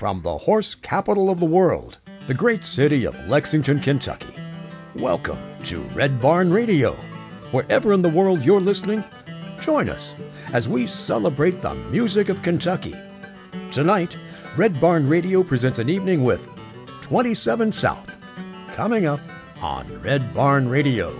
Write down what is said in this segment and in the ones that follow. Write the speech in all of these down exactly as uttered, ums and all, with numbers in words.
from the horse capital of the world, the great city of Lexington, Kentucky. Welcome to Red Barn Radio. Wherever in the world you're listening, join us as we celebrate the music of Kentucky. Tonight, Red Barn Radio presents an evening with twenty-seven South, coming up on Red Barn Radio.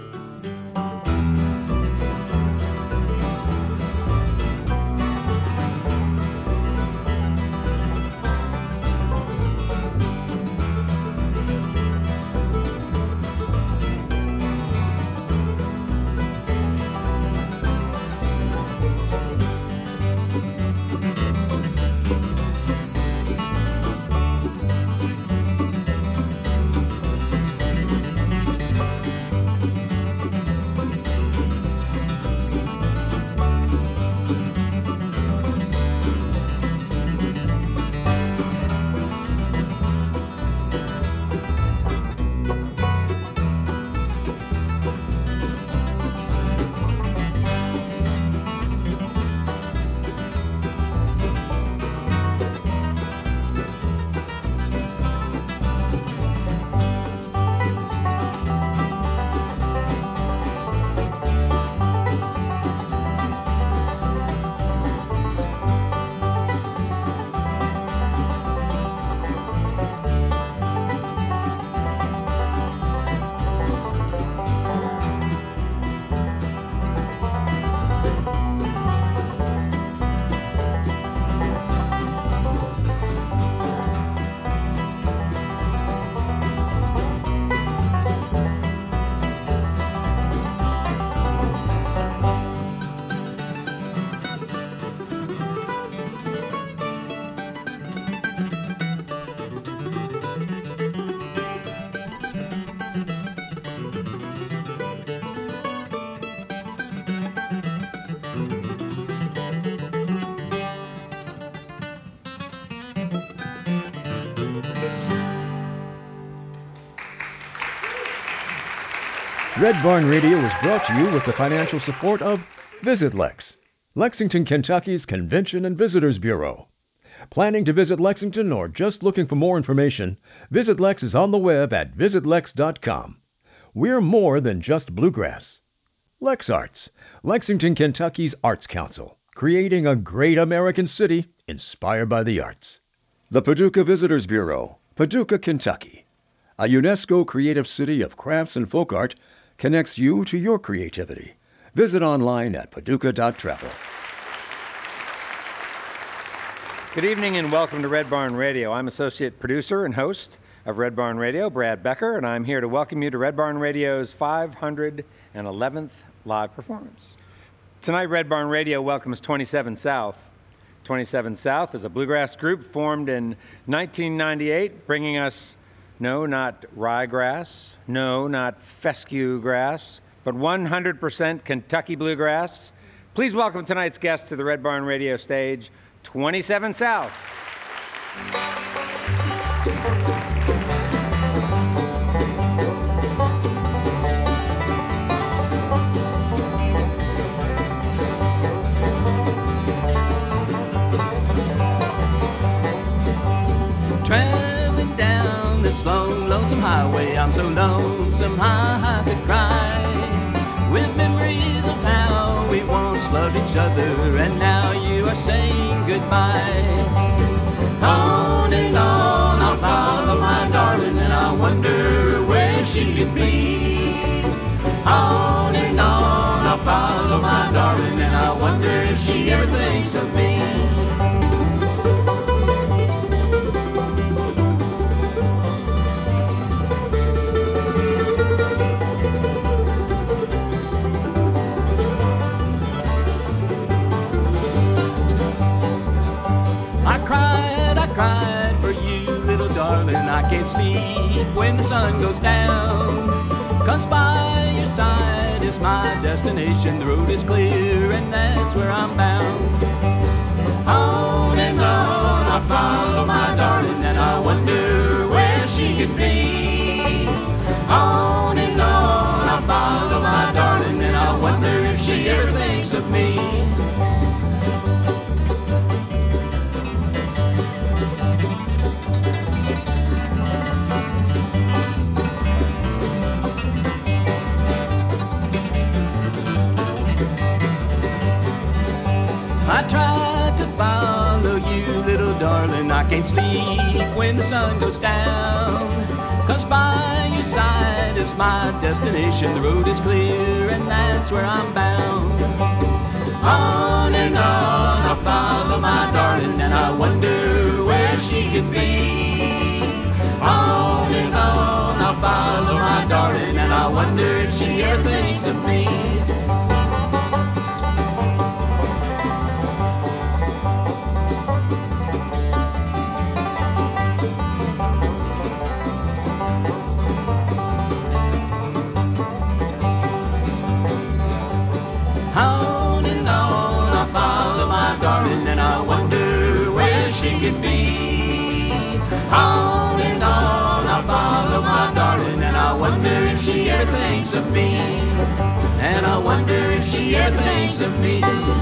Red Barn Radio is brought to you with the financial support of Visit Lex, Lexington, Kentucky's Convention and Visitors Bureau. Planning to visit Lexington or just looking for more information, Visit Lex is on the web at visit lex dot com. We're more than just bluegrass. Lex Arts, Lexington, Kentucky's Arts Council, creating a great American city inspired by the arts. The Paducah Visitors Bureau, Paducah, Kentucky, a UNESCO creative city of crafts and folk art, connects you to your creativity. Visit online at paducah dot travel. Good evening and welcome to Red Barn Radio. I'm associate producer and host of Red Barn Radio, Brad Becker, and I'm here to welcome you to Red Barn Radio's five hundred eleventh live performance. Tonight, Red Barn Radio welcomes twenty-seven South. twenty-seven South is a bluegrass group formed in nineteen ninety-eight, bringing us no, not ryegrass. No, not fescue grass, but one hundred percent Kentucky bluegrass. Please welcome tonight's guest to the Red Barn Radio stage, twenty-seven South. Traveling down this long, lonesome highway, I'm so lonesome I could cry, with memories of how we once loved each other, and now you are saying goodbye. On and on I'll follow my darling, and I wonder where she could be. On and on I'll follow my darling, and I wonder if she ever thinks of me. Cried for you, little darling, I can't sleep when the sun goes down. 'Cause by your side is my destination, the road is clear and that's where I'm bound. On and on I follow my darling, and I wonder where she could be. On and on I follow my darling, and I wonder if she ever thinks of me. darling, I can't sleep when the sun goes down. Cause by your side is my destination. The road is clear and that's where I'm bound. On and on I'll follow my darling, and I wonder where she could be. On and on I'll follow my darling, and I wonder if she ever thinks of me. On and on I follow my darling, and I wonder where she could be. On and on I follow my darling, and I wonder if she ever thinks of me. And I wonder if she ever thinks of me.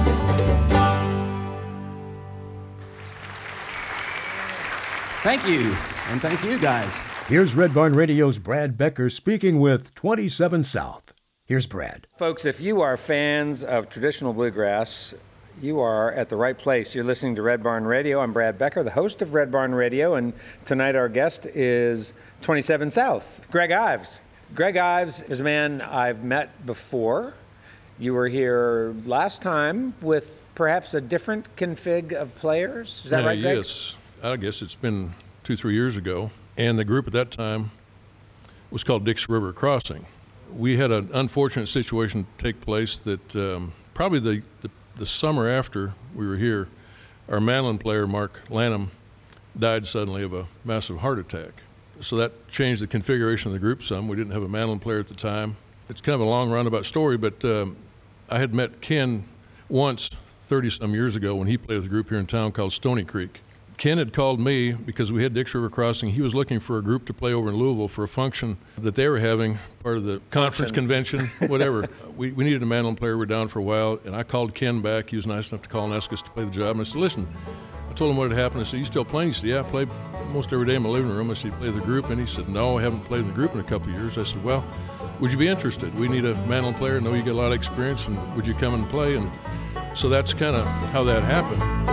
Thank you, and thank you guys. Here's Red Barn Radio's Brad Becker speaking with twenty-seven South. Here's Brad. Folks, if you are fans of traditional bluegrass, you are at the right place. You're listening to Red Barn Radio. I'm Brad Becker, the host of Red Barn Radio, and tonight our guest is twenty-seven South, Greg Ives. Greg Ives is a man I've met before. You were here last time with perhaps a different config of players. Is that uh, right, Greg? Yes. I guess it's been two, three years ago. And the group at that time was called Dix River Crossing. We had an unfortunate situation take place that um, probably the, the, the summer after we were here, our mandolin player, Mark Lanham, died suddenly of a massive heart attack. So that changed the configuration of the group some. We didn't have a mandolin player at the time. It's kind of a long roundabout story, but um, I had met Ken once thirty-some years ago when he played with a group here in town called Stony Creek. Ken had called me because we had Dix River Crossing. He was looking for a group to play over in Louisville for a function that they were having, part of the conference convention, whatever. we, we needed a mandolin player. We were down for a while, and I called Ken back. He was nice enough to call and ask us to play the job. And I said, listen, I told him what had happened. I said, you still playing? He said, yeah, I play almost every day in my living room. I said, you play the group? And he said, no, I haven't played in the group in a couple of years. I said, well, would you be interested? We need a mandolin player. I know you got a lot of experience, and would you come and play? And so that's kind of how that happened.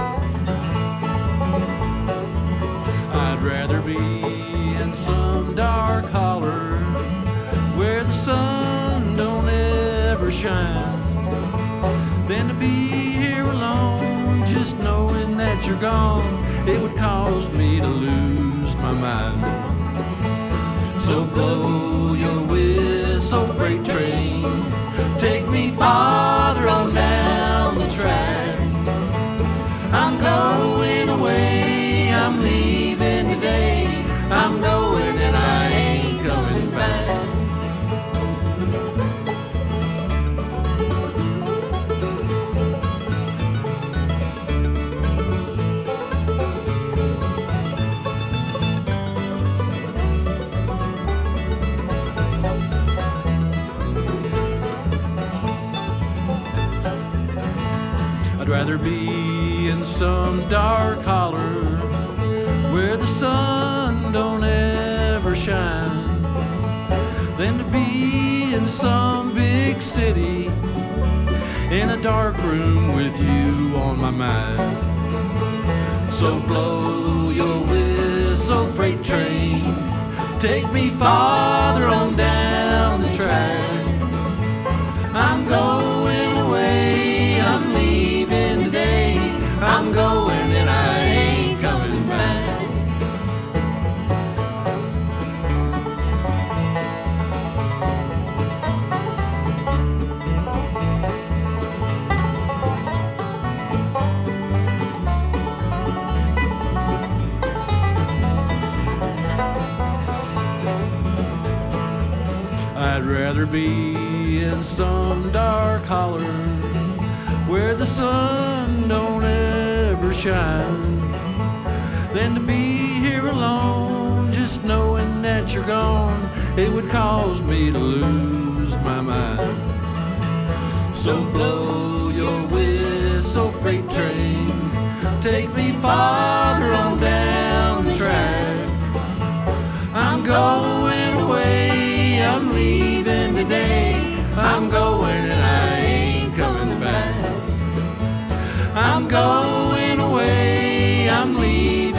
I'd rather be in some dark holler where the sun don't ever shine than to be here alone, just knowing that you're gone. It would cause me to lose my mind. So blow your whistle, freight train, take me farther on down the track. I'm going away, I'm leaving today, I'm going and I ain't coming back. I'd rather be in some dark holler where the sun don't ever shine than to be in some big city in a dark room with you on my mind. So blow your whistle, freight train, take me farther on down the track. I'm going away, I'm leaving today, I'm going and I ain't coming back. I'd rather be in some dark holler where the sun don't ever shine than to be here alone, just knowing that you're gone. It would cause me to lose my mind. So blow your whistle, freight train, take me farther on down the track. I'm going away, I'm leaving today, I'm going and I ain't coming back. I'm going away, I'm leaving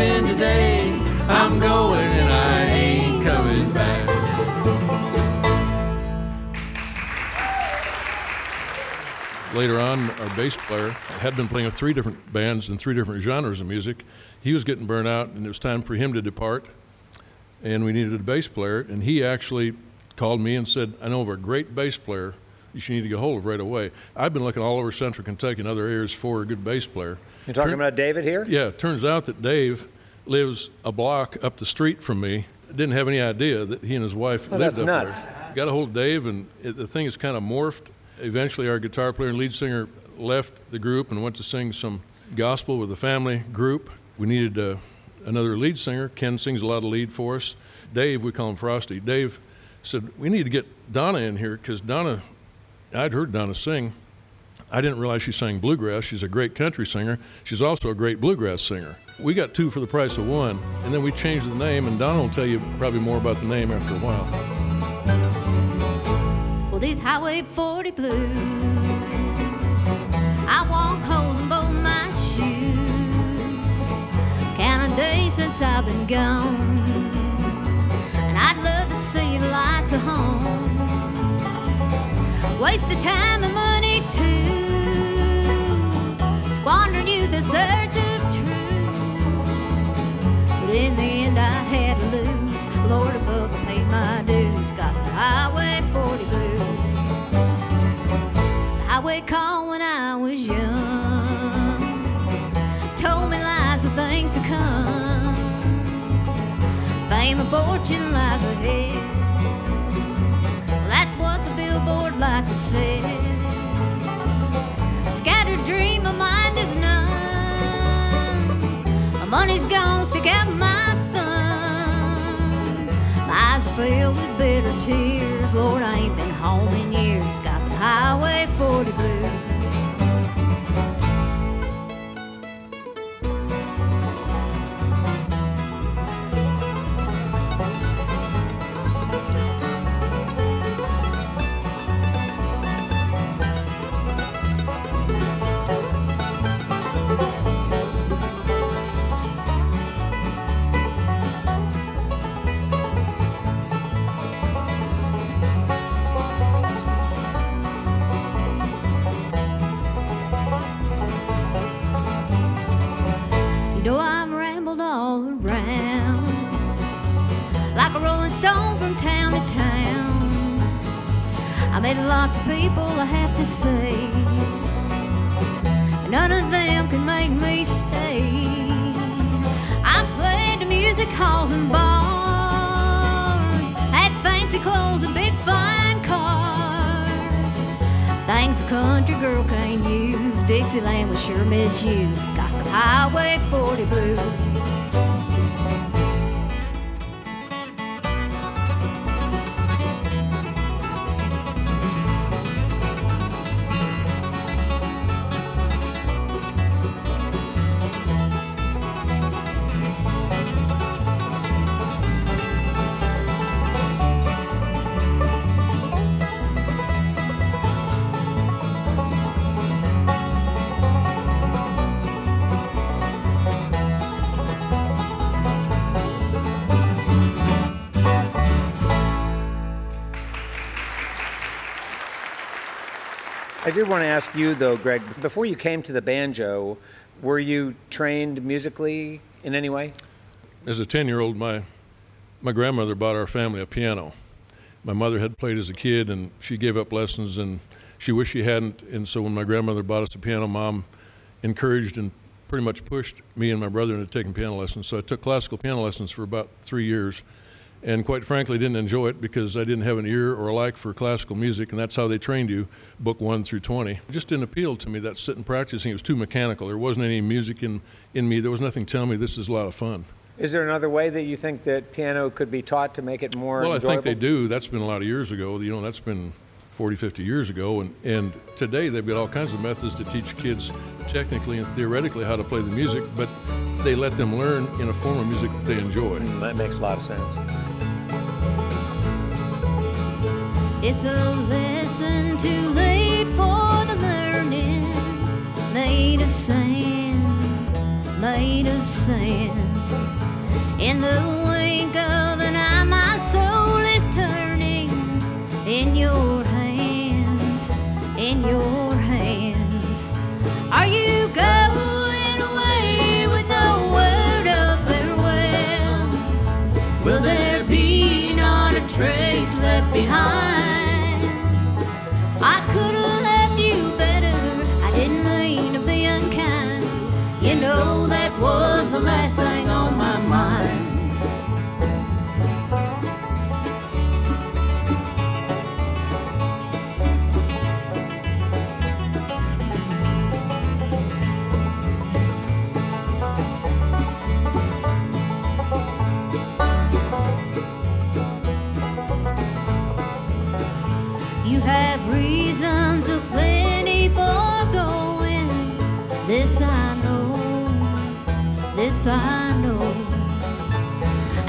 Later on, our bass player had been playing with three different bands and three different genres of music. He was getting burned out, and it was time for him to depart, and we needed a bass player. And he actually called me and said, I know of a great bass player you should need to get hold of right away. I've been looking all over central Kentucky and other areas for a good bass player. You're talking Turn, about David here? Yeah, it turns out that Dave lives a block up the street from me. Didn't have any idea that he and his wife oh, lived that's up nuts. there. Got a hold of Dave, and it, the thing has kind of morphed. Eventually, our guitar player and lead singer left the group and went to sing some gospel with a family group. We needed uh, another lead singer. Ken sings a lot of lead for us. Dave, we call him Frosty. Dave said, we need to get Donna in here, because Donna, I'd heard Donna sing. I didn't realize she sang bluegrass. She's a great country singer. She's also a great bluegrass singer. We got two for the price of one, and then we changed the name, and Donna will tell you probably more about the name after a while. Well, these Highway forty blues, I walk holes in both my shoes. Count a day since I've been gone, and I'd love to see the lights of home. Wasted time and money too, squandered youth in search of truth. But in the end I had to lose. Lord above, I paid my dues. Got the Highway forty blues. The highway called when I was young, told me lies of things to come. Fame and fortune lies ahead. Well, that's what the billboard lights had said. Scattered dream, my mind is numb. My money's gone, stick out my thumb. My eyes are filled with bitter tears. Lord, I ain't been home in years. Got the Highway forty blues. You know I've rambled all around like a rolling stone from town to town. I met lots of people, I have to say, none of them can make me stay. I played the music halls and bars, had fancy clothes and big fine cars, things a country girl can't use. Dixieland will sure miss you. Got the Highway forty blues. I did want to ask you, though, Greg, before you came to the banjo, were you trained musically in any way? As a ten-year-old, my my grandmother bought our family a piano. My mother had played as a kid, and she gave up lessons, and she wished she hadn't. And so when my grandmother bought us a piano, Mom encouraged and pretty much pushed me and my brother into taking piano lessons. So I took classical piano lessons for about three years. And quite frankly, didn't enjoy it because I didn't have an ear or a like for classical music, and that's how they trained you, book one through twenty. It just didn't appeal to me, that sitting practicing. It was too mechanical. There wasn't any music in, in me. There was nothing telling me this is a lot of fun. Is there another way that you think that piano could be taught to make it more Well, enjoyable? I think they do. That's been a lot of years ago. You know, that's been forty, fifty years ago. And, and today they've got all kinds of methods to teach kids technically and theoretically how to play the music, but they let them learn in a form of music that they enjoy. Mm, that makes a lot of sense. It's a lesson too late for the learning, made of sand, made of sand. In the wink of an eye, my soul is turning in your hands, in your hands.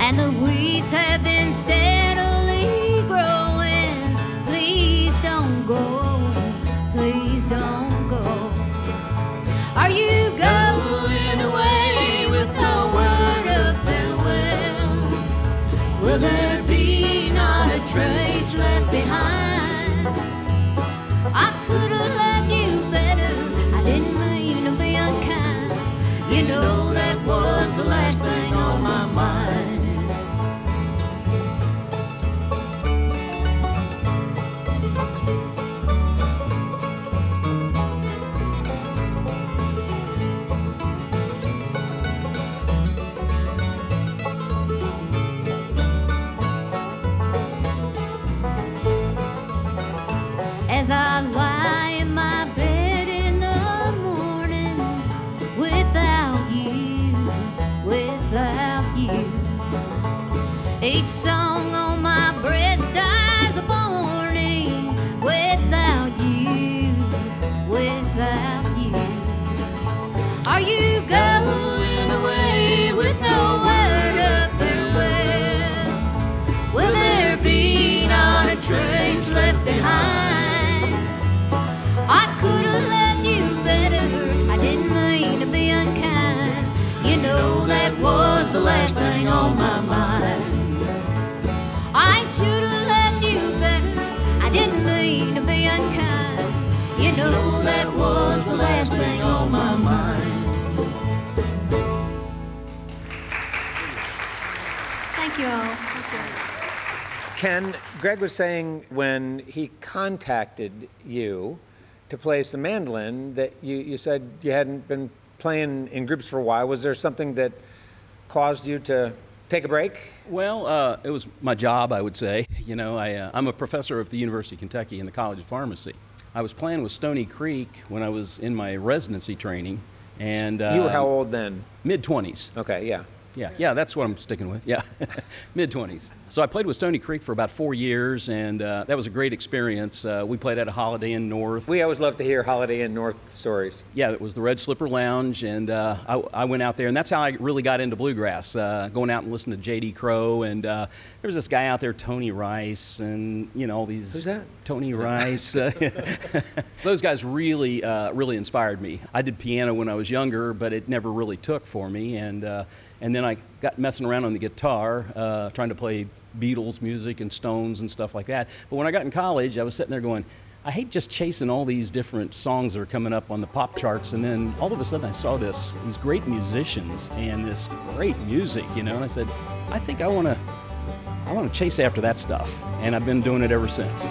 and the weeds have been steadily growing. Please don't go, please don't go. Are you going away with no word of farewell? Will there be not a trace left behind? I could have loved you better, I didn't mean to be unkind. You know that was the last thing on my mind. As I lie in my bed in the morning, without you, without you, each song on my breast dies of morning. Without you, without you, are you going away with no word of farewell? Will there be not a trace left behind? I could have loved you better, I didn't mean to be unkind. You know that was the last thing on my mind. I should have loved you better, I didn't mean to be unkind. You know that was the last thing on my mind. Thank you all. Thank you. Ken, Greg was saying when he contacted you to play some mandolin that you, you said you hadn't been playing in groups for a while. Was there something that caused you to take a break? Well, uh, it was my job, I would say. You know, I, uh, I'm a professor of the University of Kentucky in the College of Pharmacy. I was playing with Stony Creek when I was in my residency training. And uh, you were how old then? mid twenties. Okay, yeah. Yeah, yeah, that's what I'm sticking with. Yeah, mid twenties. So I played with Stony Creek for about four years, and uh, that was a great experience. Uh, we played at a Holiday Inn North. We always love to hear Holiday Inn North stories. Yeah, it was the Red Slipper Lounge, and uh, I, I went out there, and that's how I really got into bluegrass, uh, going out and listening to J D Crowe, and uh, there was this guy out there, Tony Rice, and, you know, all these... Who's that? Tony Rice. Uh, those guys really, uh, really inspired me. I did piano when I was younger, but it never really took for me, and uh, and then I got messing around on the guitar, uh, trying to play Beatles music and Stones and stuff like that. But when I got in college, I was sitting there going, I hate just chasing all these different songs that are coming up on the pop charts, and then all of a sudden I saw this, these great musicians and this great music, you know, and I said, I think I want to I want to chase after that stuff, and I've been doing it ever since.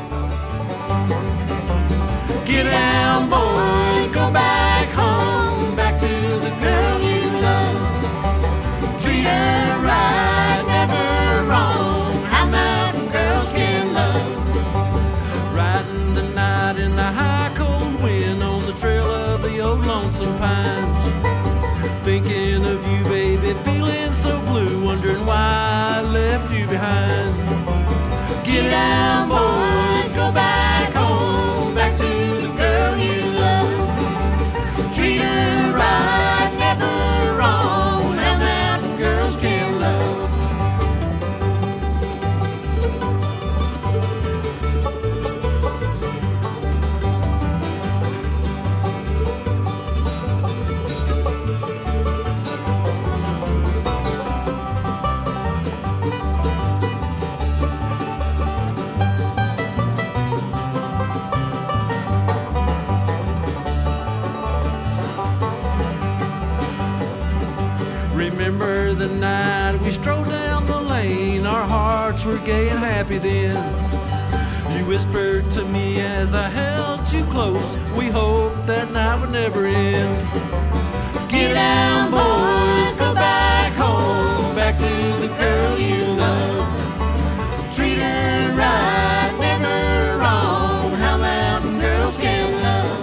Get down, boys, go back home, back to the girl you love. Treat her right, never wrong, how mountain girls can love. Riding the night in the high cold wind on the trail of the old lonesome pines. Thinking of you, baby, feeling so blue, wondering why I left you behind. Get down, boys, go back home, back to the girl you love. Treat her right, never wrong, how mountain girls can love. Remember the night we strolled down the lane, our hearts were gay and happy then. You whispered to me as I held you close, we hoped that night would never end. Get down, boys, go back home, back to the girl you love. Treat her right, never wrong, how mountain girls can love.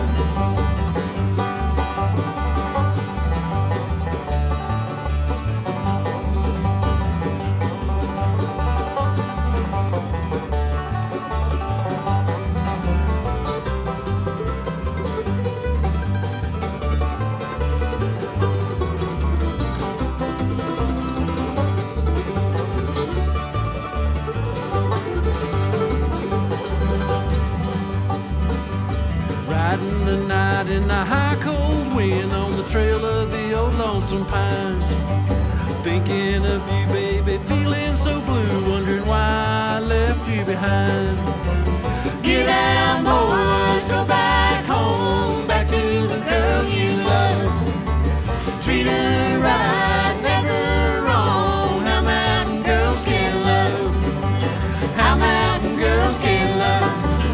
in the high cold wind on the trail of the old lonesome pine. Thinking of you, baby, feeling so blue, wondering why I left you behind. Get out, boys, go back home, back to the girl you love. Treat her right, never wrong. How mountain girls can love. How mountain girls can love.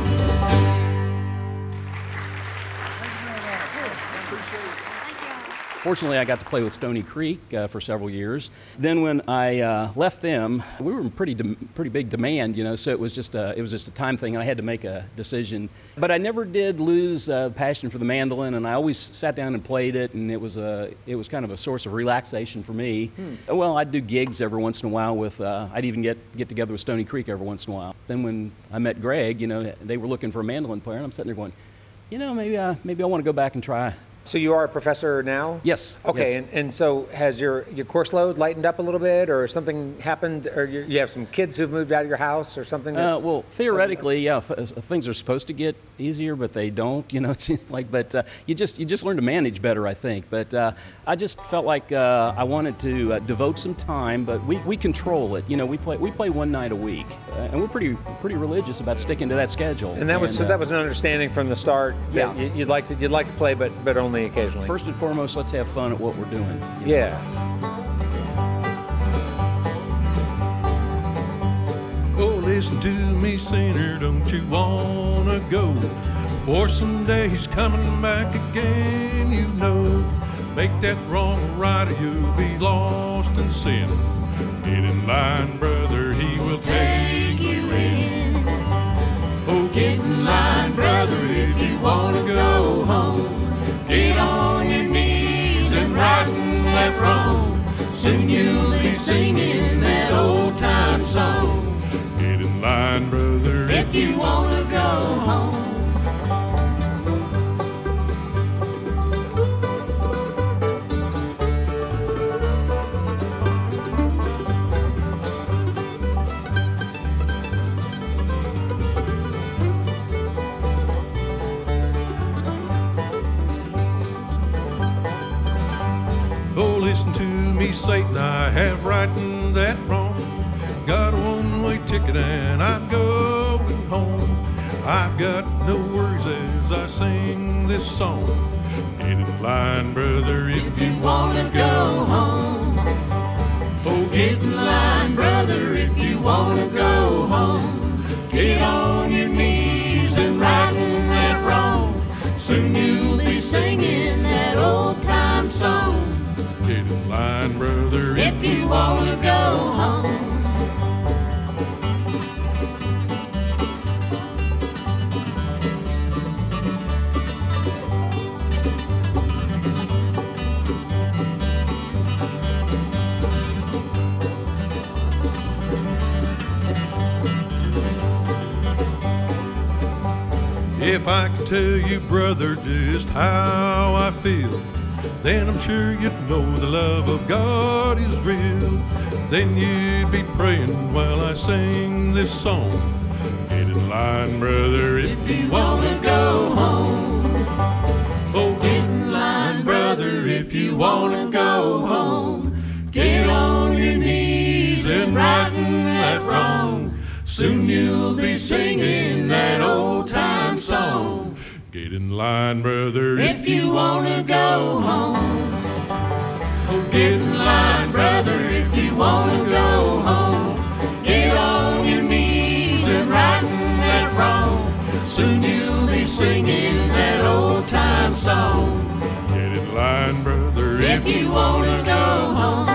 Fortunately, I got to play with Stony Creek uh, for several years. Then when I uh, left them, we were in pretty de- pretty big demand, you know, so it was just a, it was just a time thing, and I had to make a decision. But I never did lose uh, passion for the mandolin, and I always sat down and played it, and it was a it was kind of a source of relaxation for me. Hmm. Well, I'd do gigs every once in a while with, uh, I'd even get get together with Stony Creek every once in a while. Then when I met Greg, you know, they were looking for a mandolin player, and I'm sitting there going, you know, maybe I, maybe I want to go back and try. So you are a professor now? Yes. Okay, yes. And, and so has your, your course load lightened up a little bit, or something happened, or you, you have some kids who've moved out of your house, or something? That's uh, well, theoretically, yeah, th- things are supposed to get easier, but they don't. You know, it seems like, but uh, you just you just learn to manage better, I think. But uh, I just felt like uh, I wanted to uh, devote some time, but we, we control it. You know, we play we play one night a week, uh, and we're pretty pretty religious about sticking to that schedule. And that was and, so uh, that was an understanding from the start that Yeah. you- you'd like to you'd like to play, but but only occasionally. First and foremost, let's have fun at what we're doing. you know. Yeah. Oh, listen to me, sinner, don't you wanna go? For some days coming back again, you know. Make that wrong right, or you'll be lost in sin. Get in line, brother, he will take you in. Oh, get in line, brother, if you wanna go home. Get on your knees and righten that wrong. Soon you'll be singing that old time song. Get in line, brother, if you wanna go home. Oh, listen to me, Satan, I have righted that wrong. Got a one-way ticket and I'm going home. I've got no worries as I sing this song. Get in line, brother, if you wanna go home. Oh, get in line, brother, if you wanna go home. Get on your knees and righten that wrong. Soon you'll be singing that old time song. Get in line, brother, if you wanna go home. If I could tell you, brother, just how I feel, then I'm sure you'd know the love of God is real. Then you'd be praying while I sing this song. Get in line, brother, if you wanna go home. Oh, get in line, brother, if you wanna go home. Get on your knees and righten that wrong. Soon you'll be singing that old time song. Get in line, brother, if you wanna go home. Oh, get in line, brother, if you wanna go home. Get on your knees and righten that wrong. Soon you'll be singing that old time song. Get in line, brother, if you wanna go home.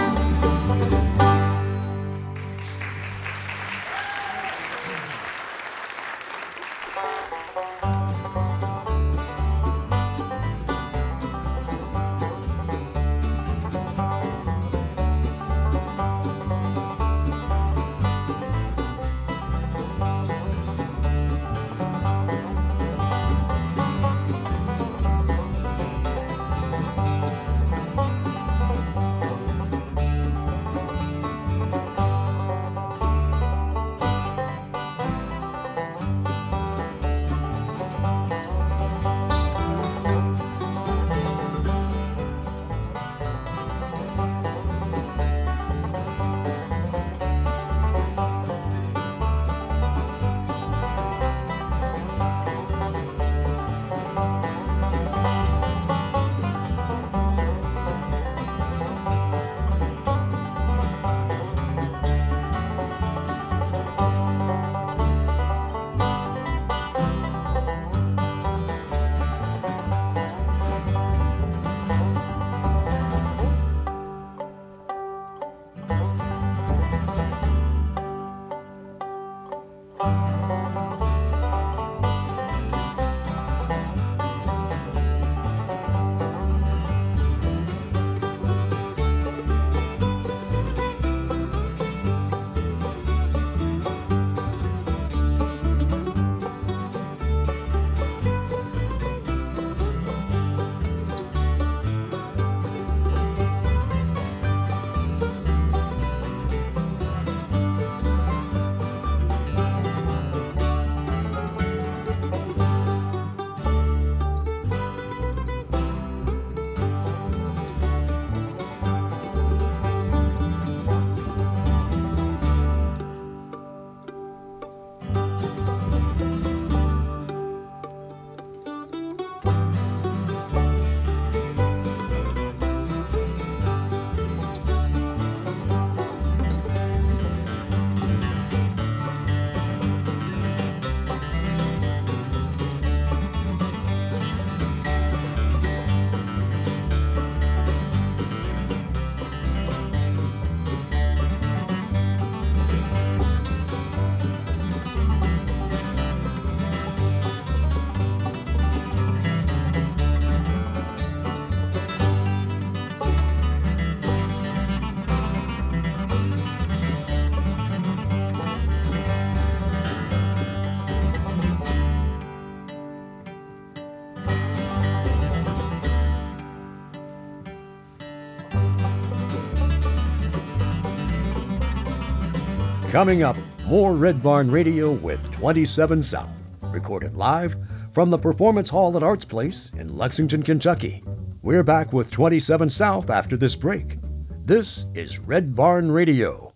Coming up, more Red Barn Radio with twenty-seven South, recorded live from the Performance Hall at Arts Place in Lexington, Kentucky. We're back with twenty-seven South after this break. This is Red Barn Radio.